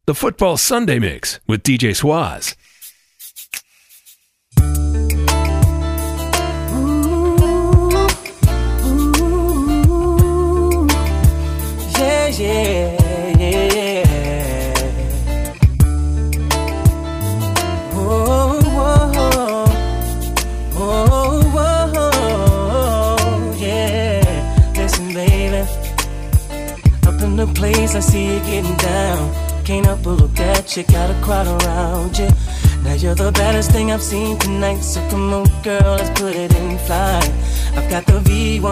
the Football Sunday Mix with DJ Swaz. Yeah. Whoa, whoa, whoa, whoa, yeah. Listen, baby, up in the place I see you getting down. Can't help but look at you, got a crowd around you. Now you're the baddest thing I've seen tonight, so come on, girl, let's put it in flight. I've got the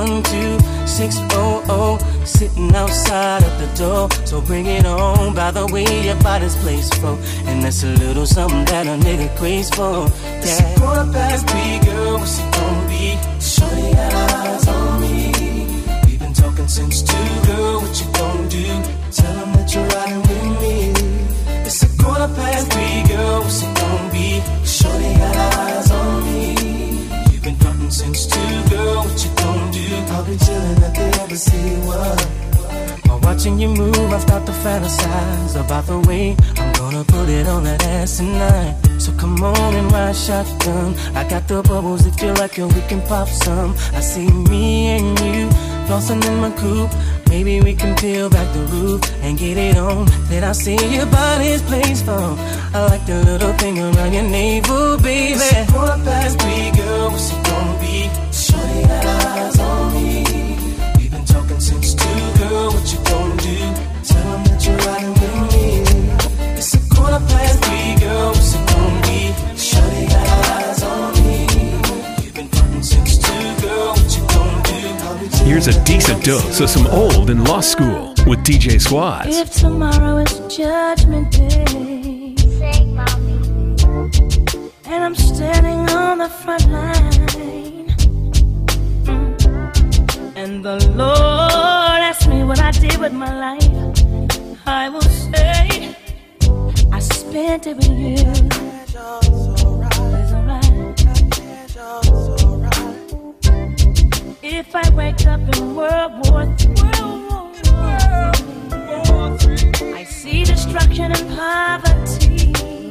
V12600 sitting outside of the door, so bring it on. By the way, your body's placed for, and that's a little something that a nigga craves for. Yeah. It's 3:15, girl, what's it gonna be? Shorty got eyes on me. We've been talking since 2, girl, what you gonna do? Tell them that you're riding with me. It's 3:15, girl, what's it gonna be? Shorty got eyes on me. You've been frontin' since 2, girl, what you gonna do? I'll be chillin' at the embassy, what? While watching you move, I start to fantasize about the way I'm gonna put it on that ass tonight. So come on and ride shotgun. I got the bubbles if you like it, we can pop some. I see me and you flossing in my coupe. Maybe we can peel back the roof and get it on. Then I see your body's place for. I like the little thing around your navel, baby. It's 3:15, girl, what's it gonna be? Shorty got eyes on me. We've been talking since 2, girl, what you gonna do? Tell them that you're riding with me. It's 3:15, girl, what's it gonna be? Shorty got eyes on me. You've been talking since 2, girl, what you gonna do? Here's a decent dose of some old and lost school with DJ Swaz. If tomorrow is Judgment Day, Sing, mommy. and I'm standing on the front line, and the Lord asks me what I did with my life, I will say I spent it with you. It's alright. If I wake up in World War III, I see destruction and poverty,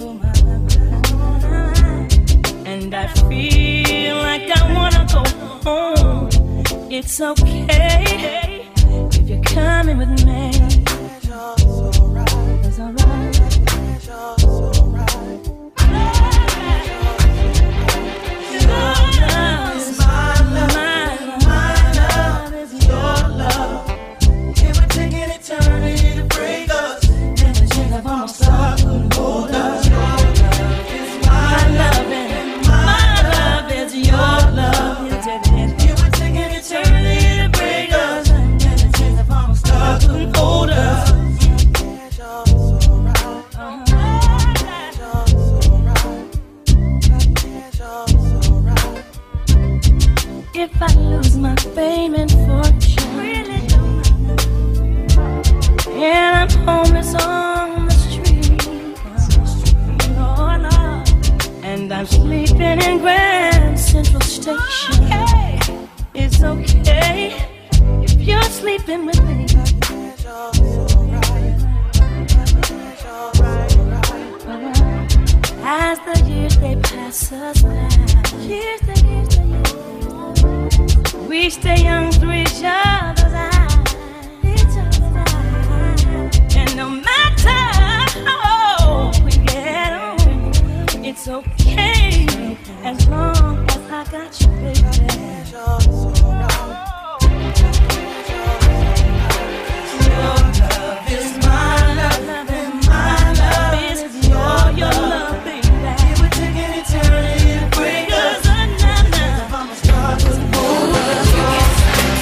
and I feel like I wanna go home. It's okay if you're coming with me. It's alright. If I lose my fame and fortune, and I'm homeless on the street, oh no, and I'm sleeping in Grand Central Station, it's okay if you're sleeping with me. As the years they pass us by, we stay young through each other's eyes. And no matter how we get on, it's okay as long as I got you, baby. Your love is my love, and my love is your love, baby. It would take an eternity to break us.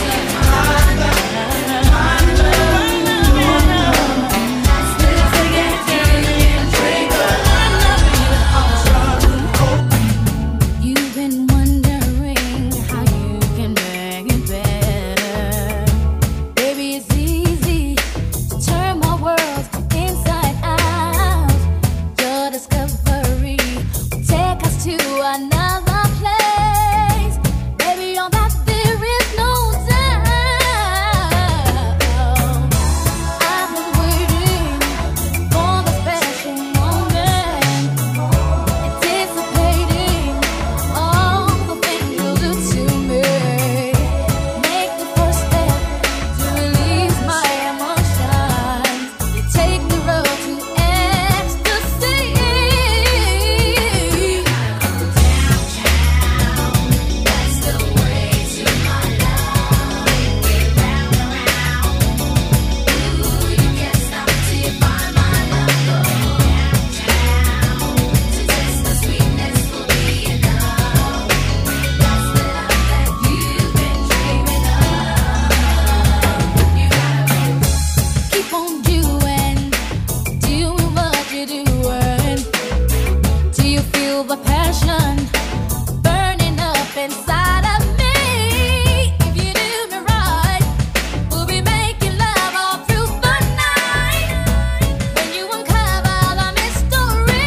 you doing? Do you feel the passion burning up inside of me? If you do me right, we'll be making love all through the night. When you uncover the mystery,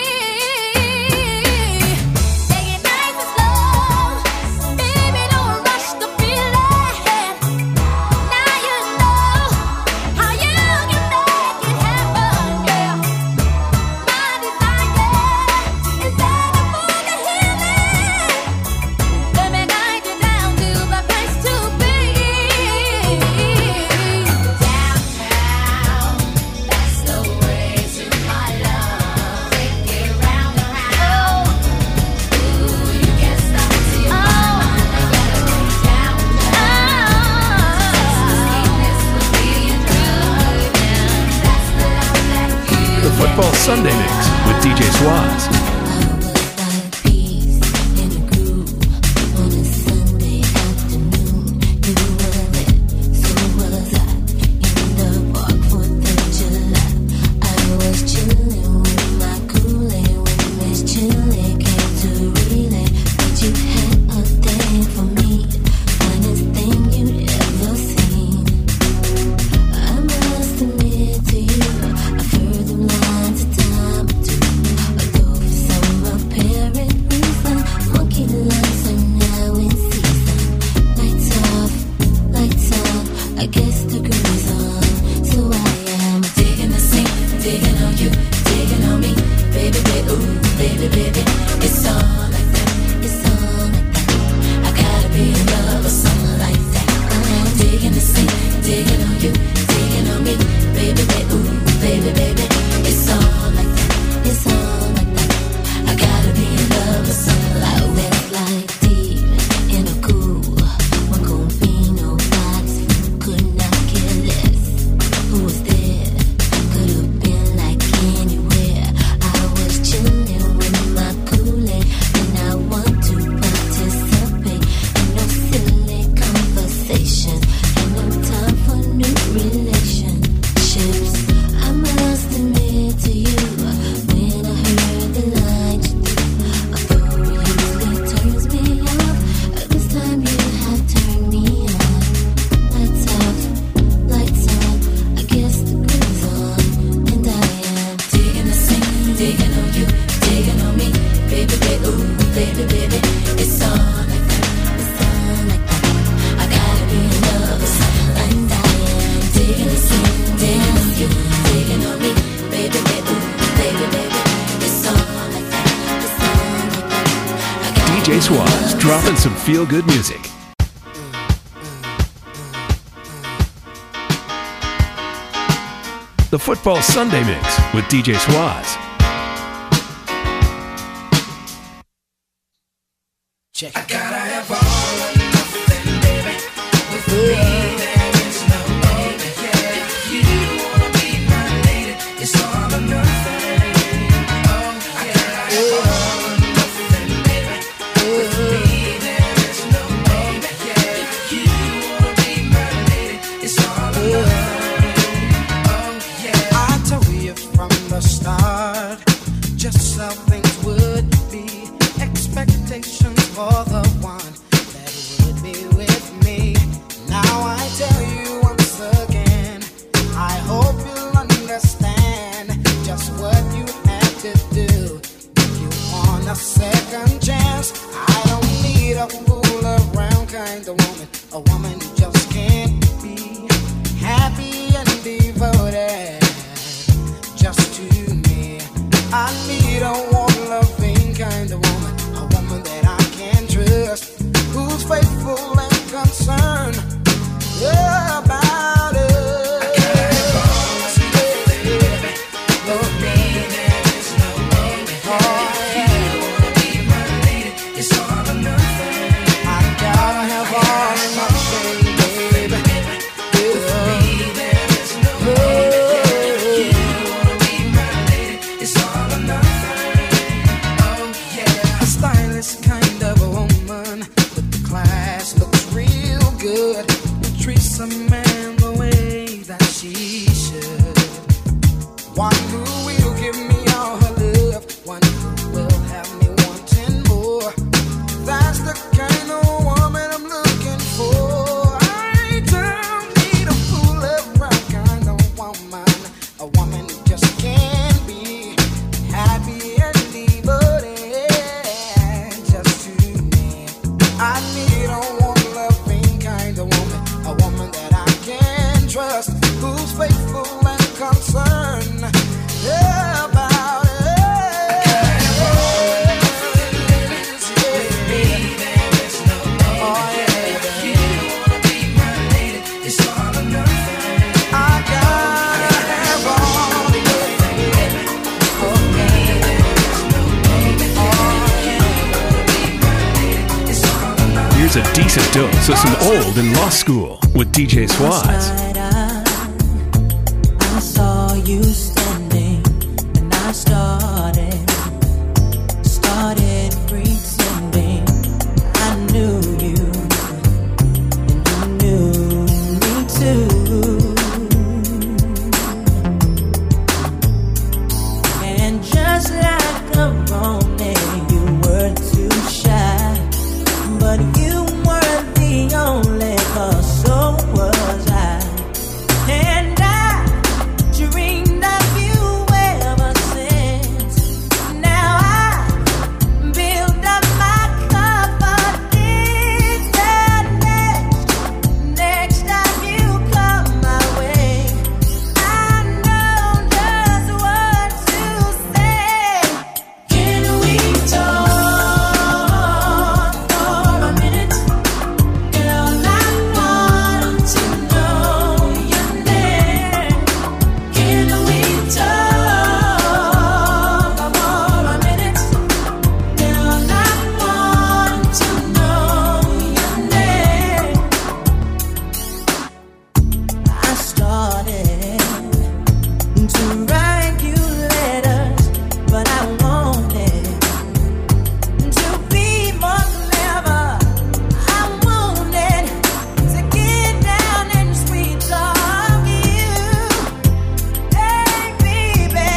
take it nice and slow, baby, don't rush the feeling. Now you know how you can make it happen, yeah. My desire is that for the healing. Let me guide you down to the place to be. Downtown, that's the way to my love. Take it round and round. Ooh, you can't stop till your mind. I gotta go downtown. This will be a good man. That's the love that you The Football Sunday Mix with DJ Swaz. I was like peace in a groove on a Sunday afternoon. You were there, so was I. In the park 4th of July, I was chilling with my Kool-Aid when Miss Chili came to relay. But you had a thing for me, finest thing you'd ever seen. I must admit to you, I've heard them lines a time or two. Although for some apparent reason, monkey lines are now in season. Lights off, I guess the groove is on. So I am digging the scene, digging on you, digging on me. Baby, baby, ooh, baby, baby. It's all like that, it's all like that. I gotta be in love with something like that. I'm digging the scene, digging on you, digging on me. Baby, baby, ooh, baby, baby. It's all like that, it's all like that. I gotta be in love with something like that. Like deep in a cool, one Combino box, could not care less. Who was there? Could have been like anywhere. I was chilling with my Kool-Aid, and I want to participate in no silly conversation, and no time for new relationships. I must admit to you, when I heard the lines you do, although it usually turns me off, this time you have turned me on. Lights off, I guess the groove's on, and I am digging the scene, digging on you, digging on me. Baby, baby, ooh, baby, baby. It's all like that, it's all like that. I gotta be in love with something like that. I am digging the scene, digging on you, digging on me. Baby, baby, ooh, baby, baby. It's all like that, it's all like that. I gotta DJ Swaz dropping some feel-good music. The Football Sunday Mix with DJ Swaz. Check. I gotta have all or nothing, baby. With me, there is no other. Yeah, if you wanna be my lady, it's all or nothing. Oh, I gotta have all or nothing, baby. With me, there is no other. Yeah, if you wanna be my lady, it's all or nothing. Oh, yeah. I told you from the start just how things would be. Expectations for the one that would be with me. Now I tell you once again, I hope you'll understand just what you have to do. If you want a second chance, I don't need a fool around kind of woman, a woman who just can't be happy and devoted just to me. I need a warm, loving kind of woman, a woman that I can trust, who's faithful and concerned about it. Here's a decent dose of some old and lost school with DJ Swaz. I saw you standing and I started pretending I knew you and you knew me too. And just like a romance, you were too shy, but you weren't the only cause so was I. And I dreamed of you ever since. Now I build up my confidence that next time you come my way, I know just what to say. Can we talk for a minute? Girl, I want to know your name. Can we talk for a minute? Girl, I want to know your name. I started to write you letters, but I wanted to be more clever. I wanted to get down and sweet talk you, hey baby.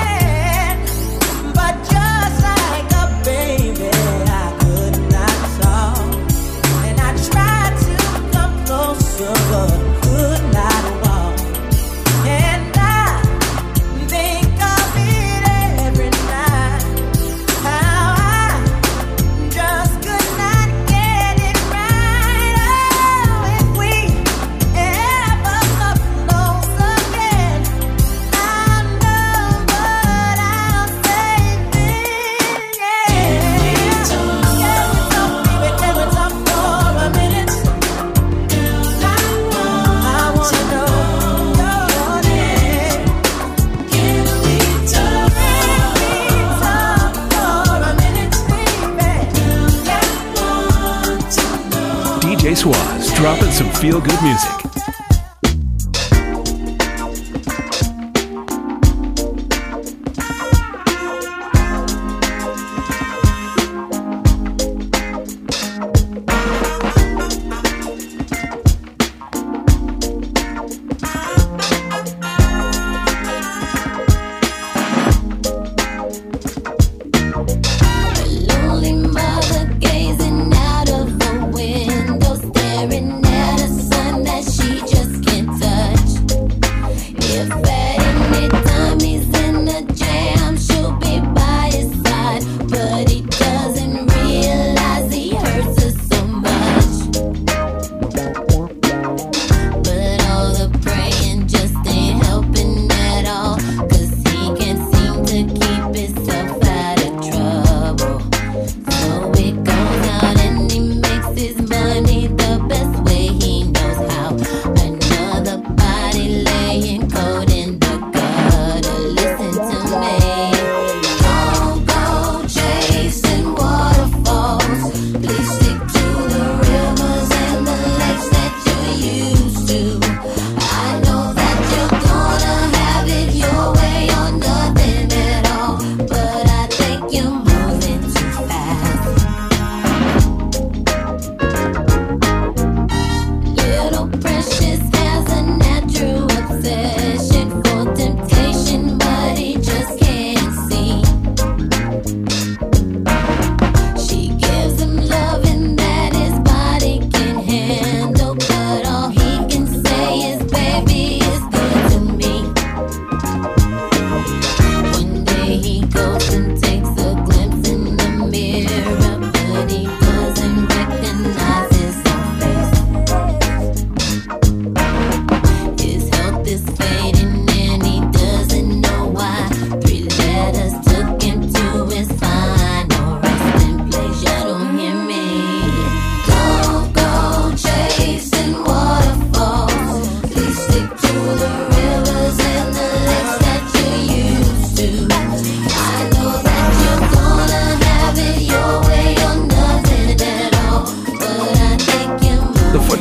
But just like a baby, I could not talk, and I tried to come closer, but could not walk. And I think of it every night, how I just could not get it right. Oh, if we ever come close again, I know what I'll say then. Yeah. Can we talk, baby? Can we talk for a minute? I want to know your name. Can we talk for a minute, baby? I want to know. DJ Swaz dropping some feel-good music. Lonely mother gazing out of the window, staring at a son that she just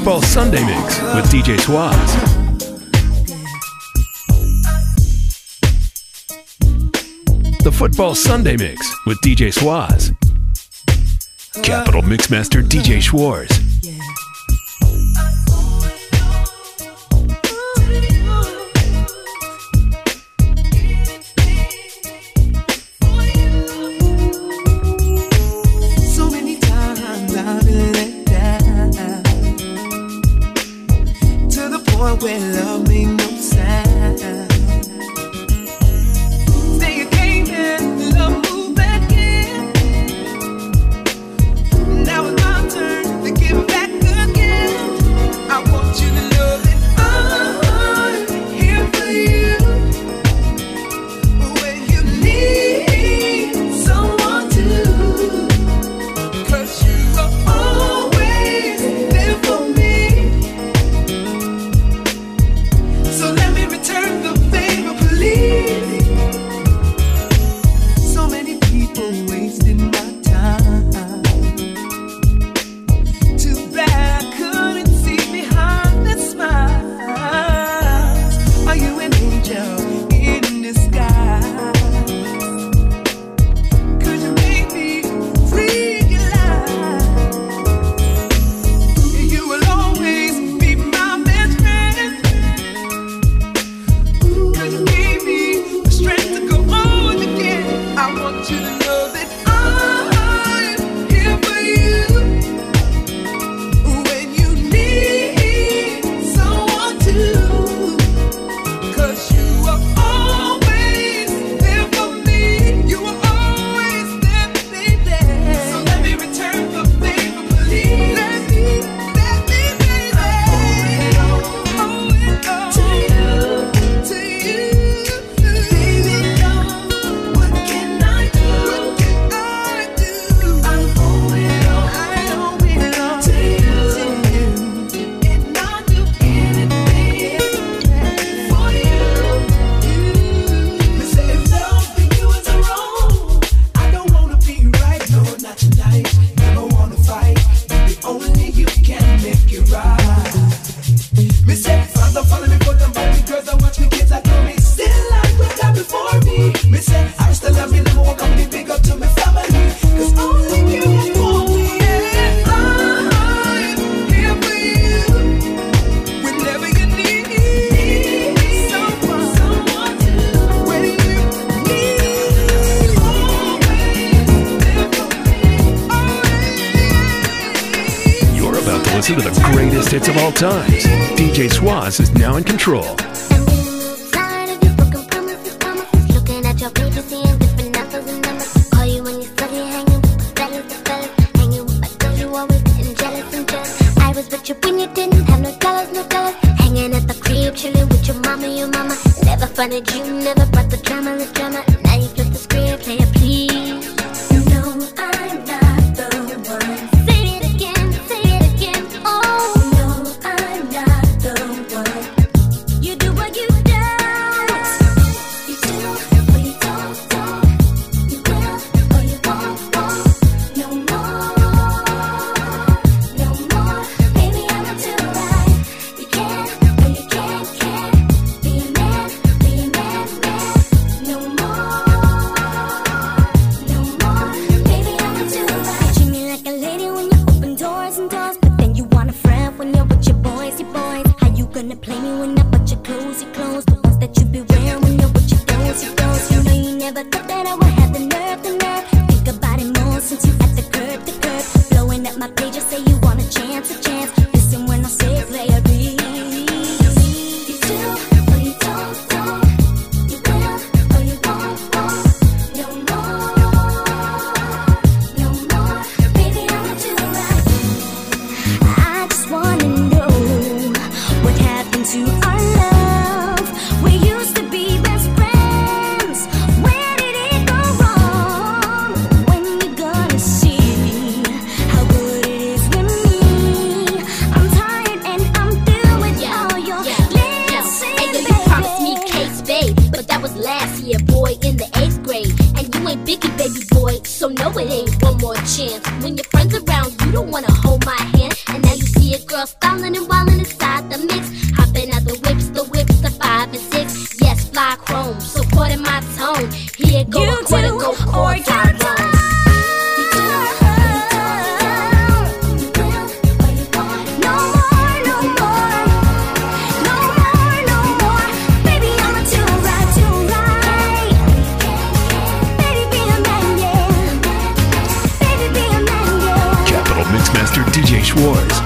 Football Sunday Mix with DJ Swaz. The Football Sunday Mix with DJ Swaz. Capital Mixmaster DJ Schwartz. So many times I've been let down, to the point where love made no sound. Say you came in, love moved back in. Now it's my turn to give back again. I want you to know that I'm here for you when you need someone to. 'Cause you are always there for me. So let me return the favor, please. So many people wasting my time. Too bad I couldn't see behind the smiles. Are you an angel in disguise? 'Cause you made me realize you will always be my best friend. 'Cause you gave me the strength to go on again. I want you to know that I'm here for you when you need someone to. 'Cause you are always there for me. You are always there, baby. So let me return the favor, please. Let me, baby. Owe it all to you, baby. What can I do? I owe it all to you, and I'll do anything for you. They say if love for you is a wrong, I don't wanna be right, no, not tonight. Never wanna fight, baby, only you can make it right. Me say, friends are following me, but them body girls are watch me, kids are coming. Still like we got before me. Me say, I still love me, number one company, big up to my family. 'Cause only you can for me. Yeah, I'm here for you whenever you need someone to. When you need, always there for me. Always. You're about to listen to the greatest hits of all times. DJ Swaz is now in control. Tired of your broken promises, looking at your pages, seeing different numbers and numbers. Call you when you're study, hanging with the fellas, hanging with my girls, you always getting jealous and jealous. I was with you when you didn't have no dollars, hanging at the crib, chilling with your mama. Never funded you, never brought the drama. Now you flip the script, play it please. You know I'm not the one. Say it again, oh. No, I'm not the one. You do what you don't. You do or you don't. You will or you won't. No more. Baby, I'm not too right. You can or you can't. Be a man. No more. Baby, I'm not too right. Treat me like a lady when you open doors and doors, but then you want a friend when you're with your boys. How you gonna play me when I put your clothes? The ones that you be wearing when you're with your those. You know you never thought that I would have the nerve. Think about it more since you at the curb. Blowing up my page, say you want a chance. Listen when I say play a beat. You do or you don't. You will or you won't. No more. Baby, I'm not too right. I just wanna know what happened to our love. We used to be best friends. Where did it go wrong? When you gonna see how good it is with me? I'm tired and I'm through with all your listen, Hey, you promised me cakes, babe, but that was last year, boy, in the 8th grade. And you ain't Biggie, baby boy, so no, it ain't one more chance. When your friends around, you don't wanna hold my hand, and now you see it. girls styling and wildin' inside the mix. Hopping out the whips, the 5 and 6. Yes, fly chrome, supporting my tone. Here go a quarter, go core, time zone. Mixmaster DJ Schwartz.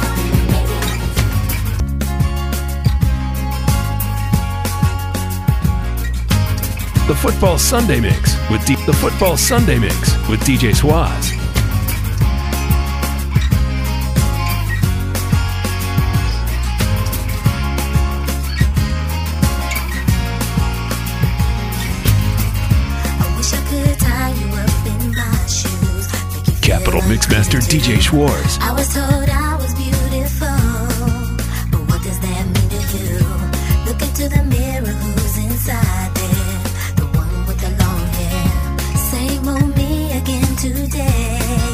The Football Sunday Mix with The Football Sunday Mix with DJ Schwartz. Capital Mixmaster DJ Schwartz. I was told I was beautiful, but what does that mean to you? Look into the mirror, who's inside there? The one with the long hair. Same old me again today.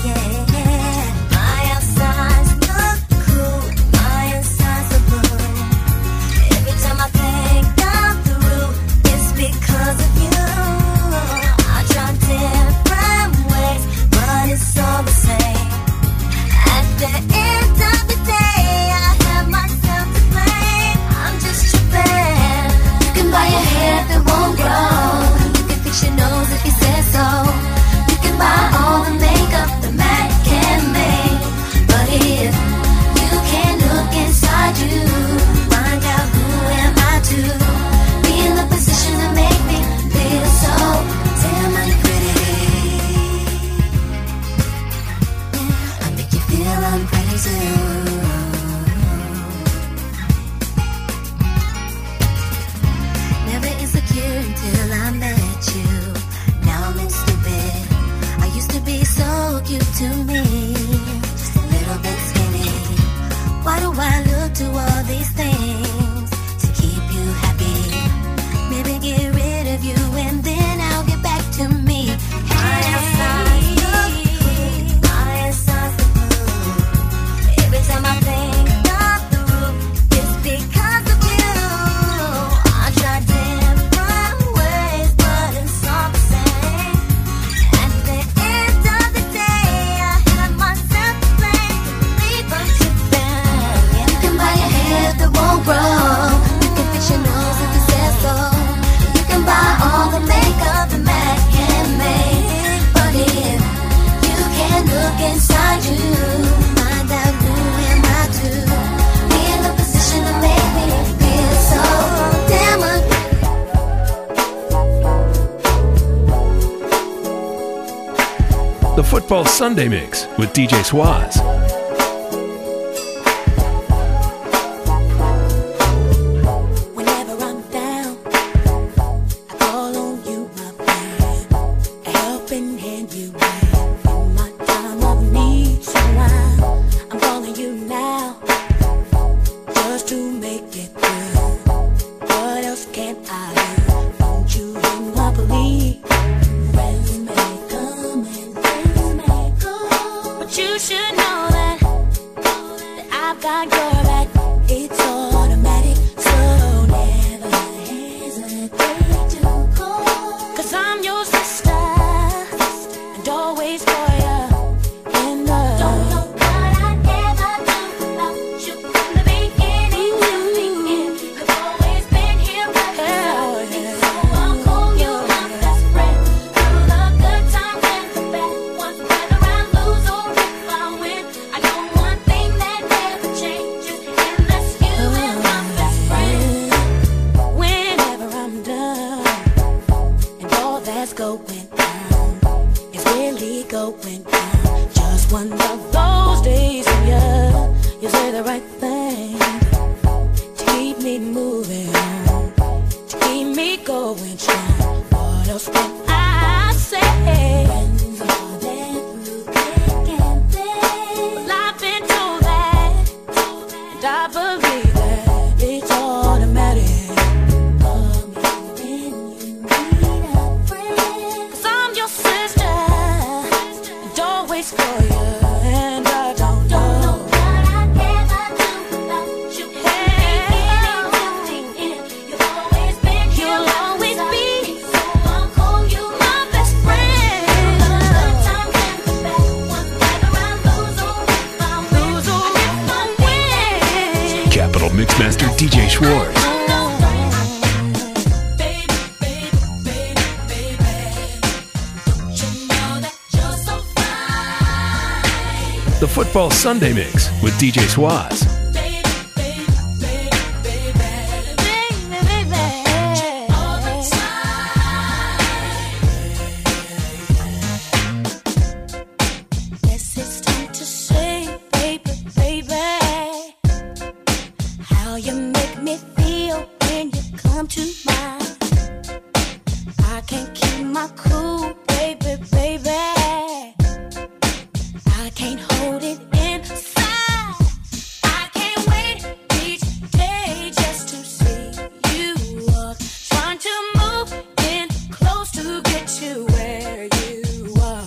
My outsides look cool, my insides are blue. Every time I think I'm through, it's because of you. I try different ways, but it's all the same. At the end of the day, I have myself to blame. I'm just tripping. You can buy a hair that won't grow. You can fix your nose if you say so. You can buy all the makeup the Mac can make. But if you can't look inside you, find out who am I to be in the position to make me feel so damn unpretty. I make you feel unpretty too. Never insecure until I met you. Now I'm stupid. I used to be so cute to me, just a little bit skinny. Why do I look to all these things to keep you happy? Maybe get rid of you and then I'll get back to me. My outside look cool, my inside's the blue. Every time I think I'm through, it's because of you. I try different ways, but it's all the same. At the end of the day, I have myself to blame. Believe I'm tripping. You can buy a hair that won't grow. You can fix your nose if you say so. You can buy all the makeup the Mac can make. But if you can't look inside you, find out who am I to be in the position to make me feel so damn The Football Sunday Mix with DJ Schwartz. Whenever I'm down, I call on you, my friend. A helping hand you lend in my time of need. So I'm calling you now, just to make it through. What else can I do? Don't you hear my plea? Friends may come and friends may go, but you should know that I've got your back. It's automatic, so never hesitate to call. 'Cause I'm your sister, and always for you in love. Don't know what I'd ever do without you from the beginning to the end. You've always been here right beside me, so I'll call you my best friend. Through the good times and the bad ones, whether I lose or if I win, I know one thing that never changes, and that's you and my best friend. Whenever I'm done, and all that's going on is really going on. Just one of those days when you say the right thing to keep me moving on, to keep me going strong. What else can I say? Friends are there through thick and thin. Well, I've been told that, and I believe that it's automatic. Call me when you need a friend. 'Cause I'm your sister, and always for you, and I don't know what I'd ever do Schwartz. The Football Sunday Mix with DJ Swaz. Yes, it's time to say, baby, baby, how you make me feel when you come to mind. I can't keep my cool, baby, baby. I can't hold it inside. I can't wait each day just to see you walk. Trying to move in close to get you where you are.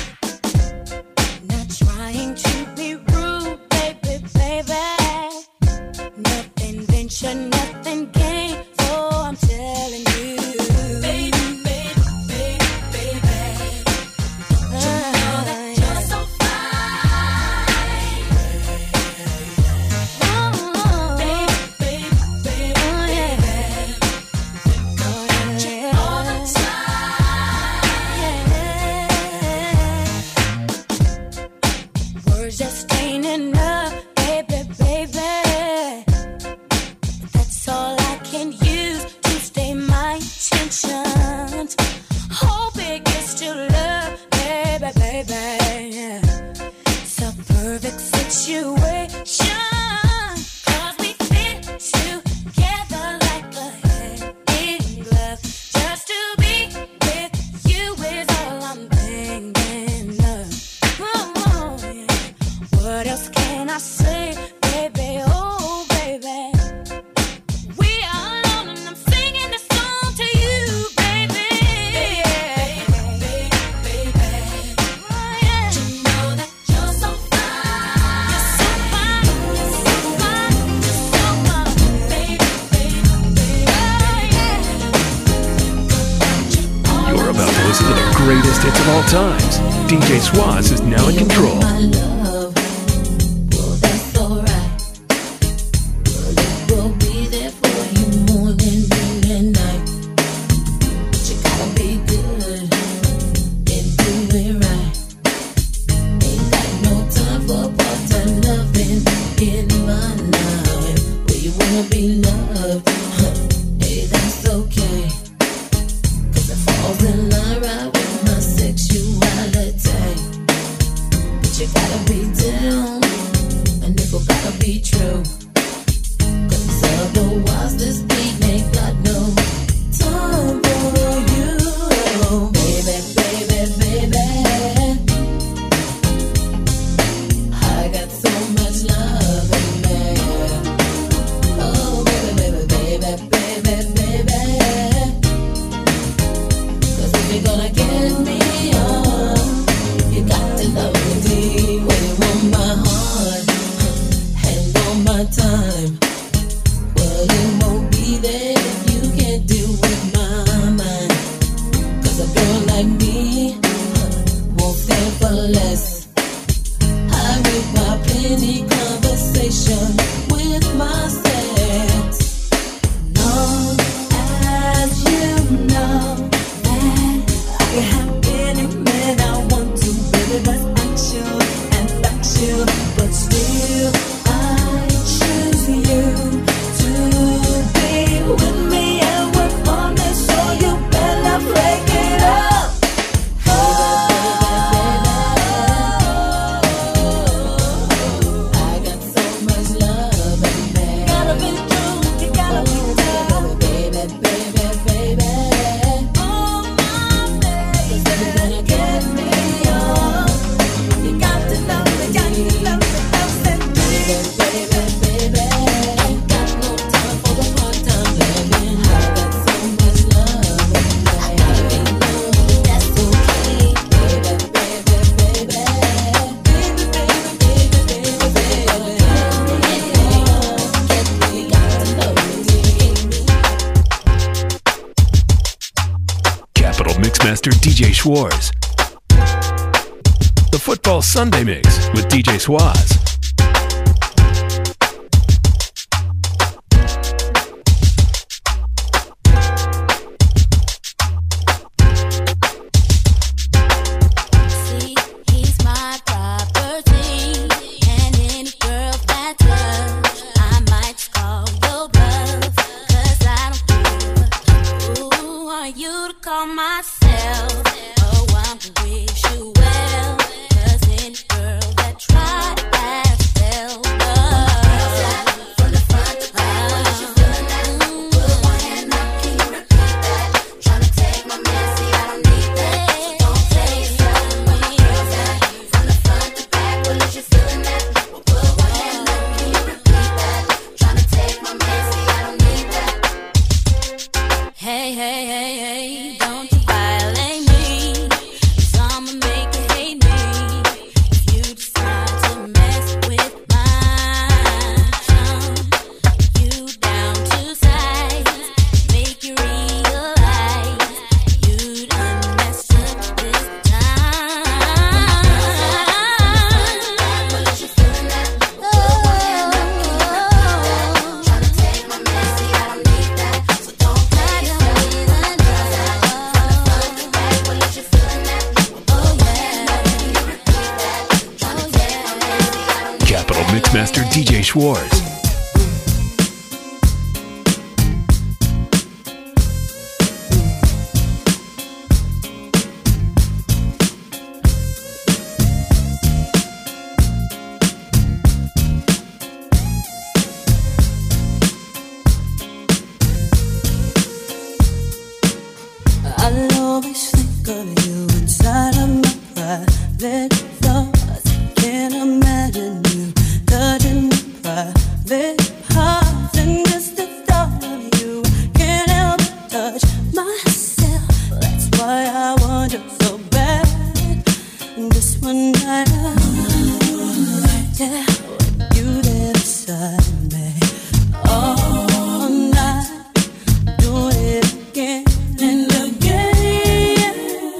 Not trying to be rude, baby, baby. Nothing venture, nothing gain. So I'm telling you, baby, baby, baby, baby. You know that you're so fine. Baby, baby, baby, baby. Got you all the time. Words just ain't enough, baby, baby. But that's all I can use to stay my intentions. Hope it gets to love, baby, baby. It's a perfect situation. 'Cause we fit together like a hand in glove. Just to be with you is all I'm thinking of. Oh, yeah. What else can I say, baby? Oh, baby. We are alone and I'm singing this song to you, baby. Baby, baby. Oh, yeah. You know that you're so fine. You're so fine. You're so fine. You're so fine. Baby, baby, baby. Oh, yeah. You're about to listen to the greatest hits of all times. DJ Swaz is now in control. My love, well, that's alright. Well, it will be there for you morning, noon, and night. But you gotta be good and do it right. Ain't got no time for part-time loving in my life. Where you wanna be loved, hey, that's okay. 'Cause it falls in line right with my sexuality. But you gotta be down, and it gotta be true. 'Cause otherwise this beat ain't got no time for you. Baby, baby, baby, I got so much love in me. Oh, baby, baby, baby, baby, baby. 'Cause if you're gonna get me on, you got to love me deep. When you want my heart and all my time, well, it won't be there if you can't deal with my mind. 'Cause a girl like me won't stand for less. I require plenty conversation with my sex. Long as you know that I can have any man I want to, baby, that's actual and factual. But still, I choose you to be with me and work for me, so you better break it up. I got so much love in me. Gotta be true, you gotta be tough. Baby, baby, baby. Oh, my baby. 'Cause if you're gonna get me on, you got to love me, got to love me, love me. Baby, baby, baby. Ain't got no time for the part-time living. I got so much love in me. I gotta be loved, that's okay. Baby, baby, baby. Baby, baby, baby, baby, baby. Get me, got to love me, get me. Capital Mixmaster DJ Schwartz. The Football Sunday Mix with DJ Swaz. DJ Schwartz. I'll always think of you inside of my private thoughts. Can't imagine you touching my private parts. And just the thought of you can't help but touch myself. That's why I want you so bad. And this one night yeah, with you there beside me all night, doing it again and again.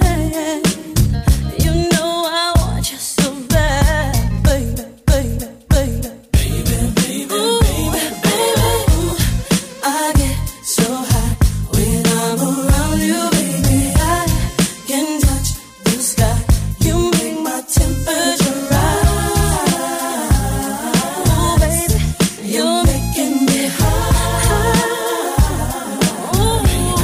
You know I want you so bad, baby, baby, baby, baby, baby, ooh, baby. I get so high when I'm around you, baby. I can touch the sky. You make my temperature rise. Oh, baby, you're making me high. Oh,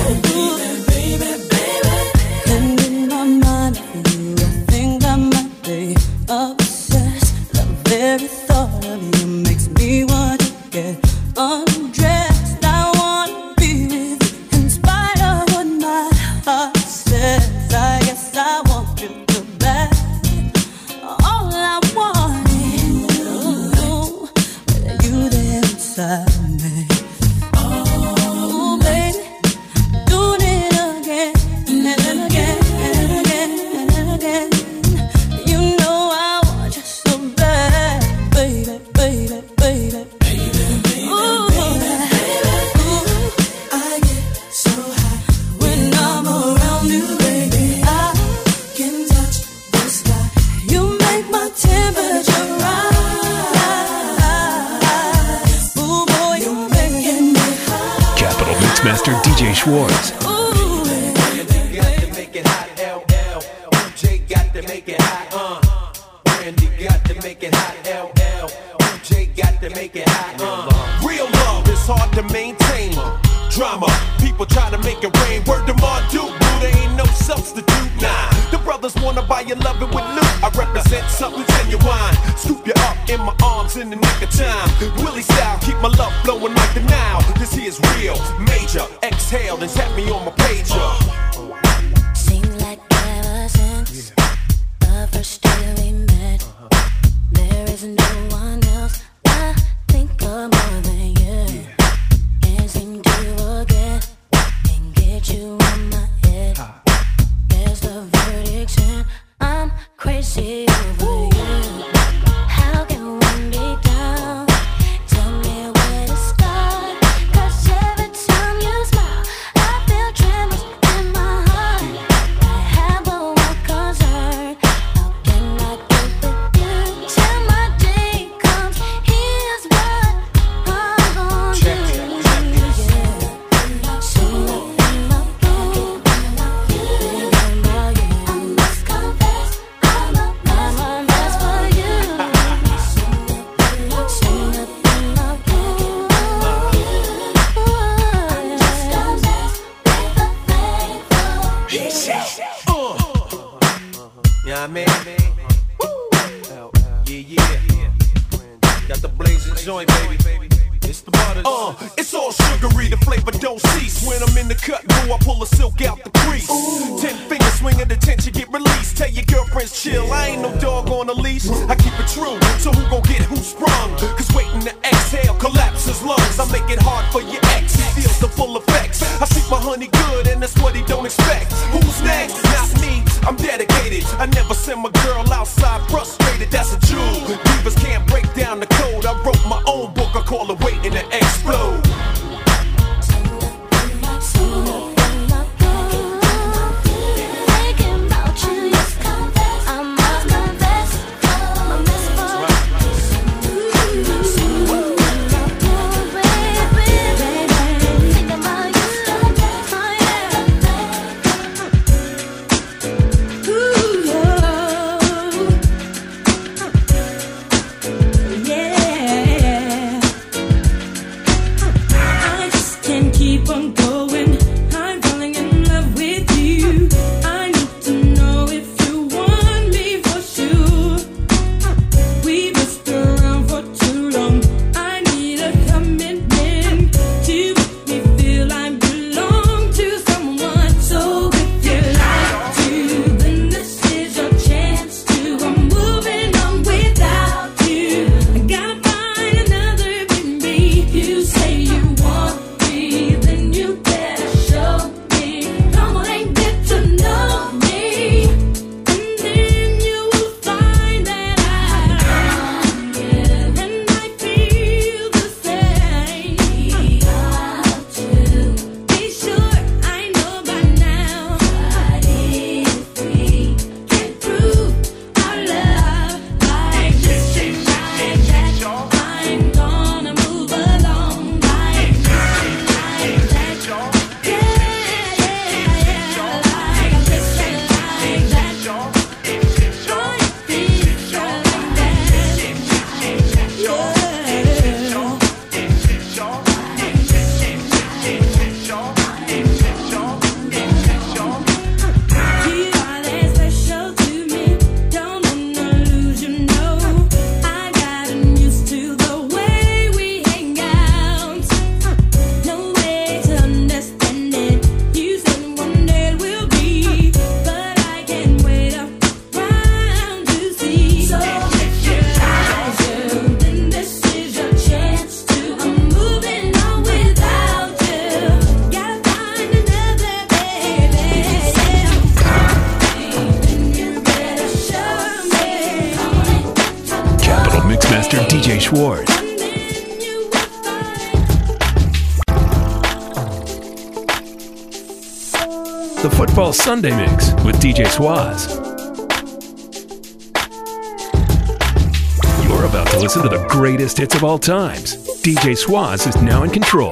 and in my mind of you, I think I might be obsessed. The very thought of you makes me want to get undressed. I wanna be with you in spite of what my heart says. I guess I want you so bad. All I want is you there inside me. Oh, baby, doing it again and again and again and again. You know I want you so bad, baby, baby, baby, baby. Ooh, I get so high when I'm around you, baby. I can touch the sky. You make my temperature rise. Ooh, boy, you're making me high. Capital Mixmaster DJ Schwartz. Ooh, Got to make it hot, LL. DJ got to make it hot, Randy got to make it hot, LL. DJ got to make it hot, Real love is hard to maintain. Drama, people try to make it rain. Word to Marduke, boo, there ain't no substitute. Nah, the brothers wanna buy your lovin' with loot. I represent something genuine. Scoop you up in my arms in the nick of time. Willie style, keep my love flowing like the Nile. This here's real, major. Exhale and tap me on my pager. Seems like ever since the first day we met, there is no one else I think of more than you. Can't seem to forget and get you on my head. Guess the verdict's in, I'm crazy over you. How can one be down? Tell me where to start. 'Cause every time you smile, I feel tremors in my heart. I have but one concern. How can I get with you till my day comes? Here's what I'm gonna do. Yeah. Soon in my room, I must confess, I'm a mess for you. Soon in my room, I'm just a mess with a faithful. Yeah, I mean, yeah. Got the blazing joint, baby. It's the butter. It's all sugary, the flavor don't cease. When I'm in the cut, boo, I pull a silk out the crease. 10 fingers swing at the tension, get released. Tell your girlfriends chill, I ain't no dog on a leash. I keep it true, so who gon' get who sprung? 'Cause waiting to exhale collapses lungs. I make it hard for your ex, he feels the full effects. I treat my honey good, and that's what he don't expect. Who's next? Not me, I'm dedicated. I never send my girl outside frustrated, that's a jewel. Divas can't break down the code. I wrote my own book, I call it Waiting to Explode. Thinking about you, yes, I must confess, I'm a mess for baby. Thinking about you, oh yeah. Ooh, DJ Schwartz. The Football Sunday Mix with DJ Swaz. You're about to listen to the greatest hits of all times. DJ Swaz is now in control.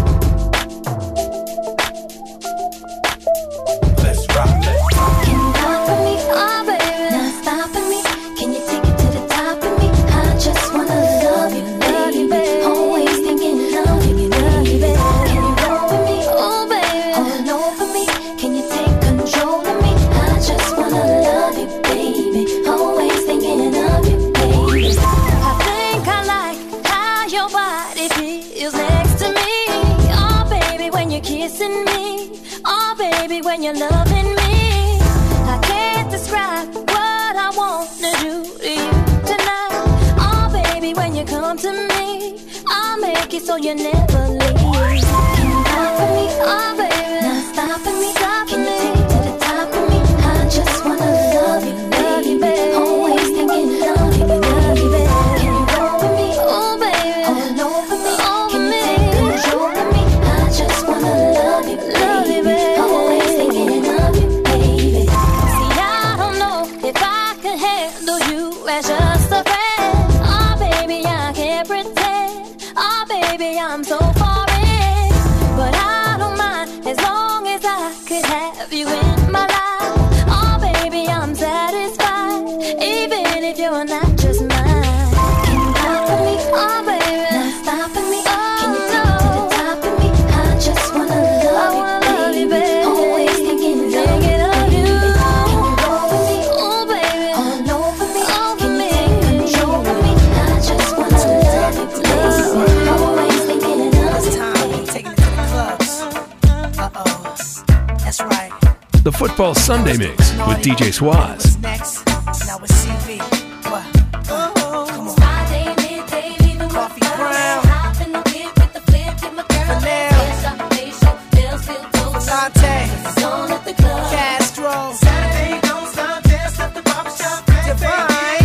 Let's rock. Can you rock for me? Oh, baby, not stopping me. Can you take it to the top of me? I just wanna love you, baby. Always thinking of you, baby. Can you roll with me? Oh, baby, all over me. Can you take control of me? I just wanna love you, baby. Always thinking of you, baby. I think I like how your body feels next to me. Oh, baby, when you're kissing me. Oh, baby, when you're loving me. I can't describe what I wanna do to you tonight. Oh, baby, when you come to me, I'll make it so you never leave. Can you rock for me? Oh, baby, not stopping me. Can you take it to the top of me? I just wanna love you, baby. Always thinking of you, baby. Can you roll with me? Oh, baby, all over me. Can you take control of me? I just wanna love you, baby. Always thinking of you, baby. See, I don't know if I could handle you as just a friend. Oh, baby, I can't pretend. Oh, baby, I'm so far in. But I don't mind as long as I could have you in my life. Oh, baby, I'm satisfied, even if you're not just mine. Can you rock for me? Oh, baby, not stopping me. Can you take it to the top of me? I just wanna love you, baby. Always thinking of you. Can you roll with me? Oh, baby, all over me. Can you take control of me? I just wanna love you, baby. Always thinking of you. It's time, taking it to the clubs. Uh-oh, that's right. The Football Sunday Mix with DJ Swaz. What's next? Now it's CV. What? Come on. Friday, midday, leaving Coffee with Brown. hop in the whip with the flip, get my girl. Vanille. Facial, bills, feel dope. Dante. It's on at the club. Castro. Saturday, don't stop, dance at the barbershop. Divine.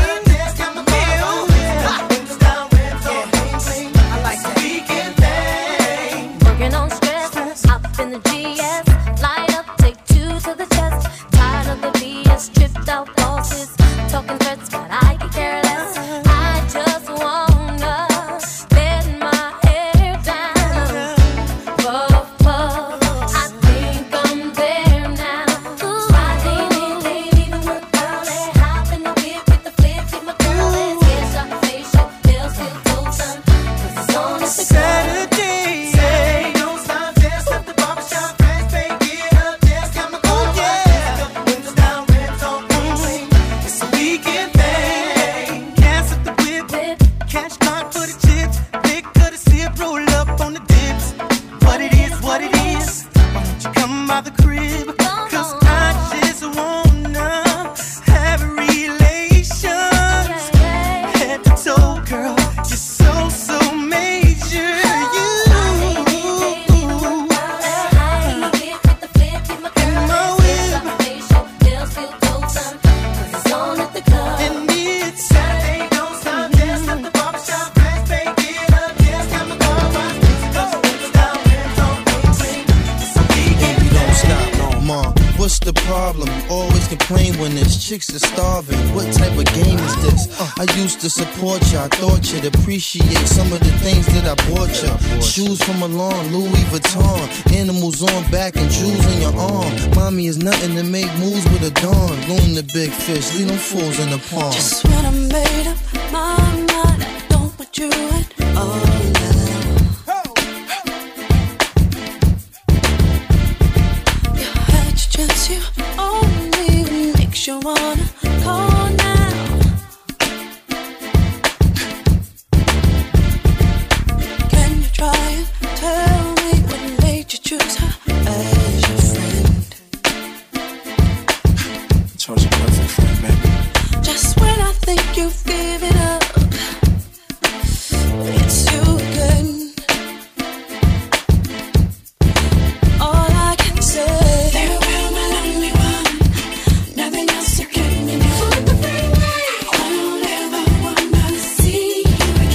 I like that. Working on stress, up in the GS. Line up, take two to the chest. Tired of the BS, tripped out bosses. Talking threats, but I could care less. I just wanna let my hair down. Puff, puff, I think I'm there now. Friday, midday, leaving work early. Hop in the whip with the flip, get my girl. Get some facial, bills, feel told son. 'Cause it's on at the club. Saturday. Don't stop, dance at the barbershop. Fast pay, get up, dance, got my car. Windows down, red on, bling. It's a weekend thing. Gas at the whip. Cash card for the chips. Lick of the sip, roll up on the dips. What it is, what it is. Why don't you come by the crib? 'Cause I just wanna have relations. Head to toe, girl, you're so major. You in my whip, and it's Saturday, don't stop, dance at the barbershop. Fast pay, get up, dance, got my car. Windows down, red on, bling. It's a weekend Don't stop, Ma. What's the problem? Always complain when there's chicks are starving. What type of game is this? I used to support you. I thought you'd appreciate some of the things that I bought you. Shoes from Milan, Louis Vuitton, animals on back and jewels on your arm. Mommy is nothing to make moves with a dawn. Loom the big fish, leave them fools in the pond. Just when I made up my mind, I don't want you at all now. You had your chance, you only makes you wanna call now. Can you try and tell me what made you choose her as your friend? Chose a perfect friend, baby. Just when I think you've given up, it's you again. All I can say, farewell, my lonely one. Nothing else you can do. I don't ever wanna see you again.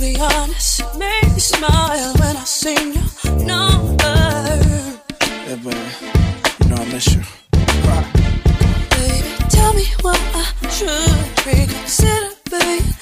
be honest, make me smile when I sing your number. Yeah, baby, you know I miss you. Baby, tell me what I should reconsider, baby.